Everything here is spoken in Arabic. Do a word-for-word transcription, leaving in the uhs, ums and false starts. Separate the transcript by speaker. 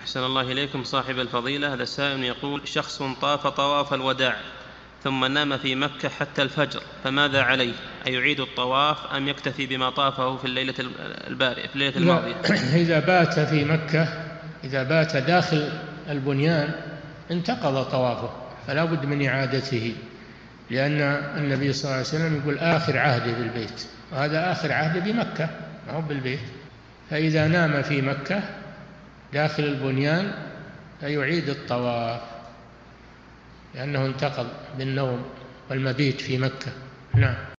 Speaker 1: أحسن الله إليكم صاحب الفضيلة. هذا سائل يقول: شخص طاف طواف الوداع ثم نام في مكة حتى الفجر، فماذا عليه؟ أيعيد الطواف أم يكتفي بما طافه في الليلة البارئة في الليلة الماضية؟
Speaker 2: إذا بات في مكة، إذا بات داخل البنيان انتقض طوافه، فلا بد من إعادته، لأن النبي صلى الله عليه وسلم يقول آخر عهده بالبيت، وهذا آخر عهده بمكة ما هو بالبيت. فإذا نام في مكة داخل البنيان فيعيد الطواف، لأنه انتقض بالنوم والمبيت في مكة. نعم.